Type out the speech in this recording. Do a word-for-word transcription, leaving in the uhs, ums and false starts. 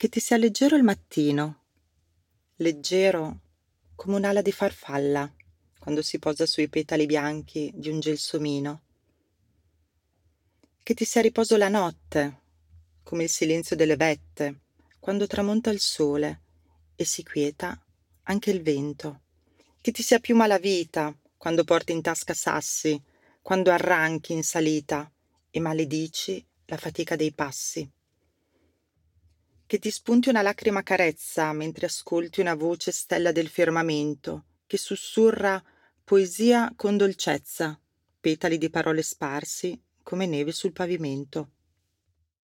Che ti sia leggero il mattino, leggero come un'ala di farfalla quando si posa sui petali bianchi di un gelsomino. Che ti sia riposo la notte, come il silenzio delle vette, quando tramonta il sole e si quieta anche il vento. Che ti sia piuma la vita, quando porti in tasca sassi, quando arranchi in salita e maledici la fatica dei passi. Che ti spunti una lacrima carezza mentre ascolti una voce stella del firmamento, che sussurra poesia con dolcezza, petali di parole sparsi come neve sul pavimento.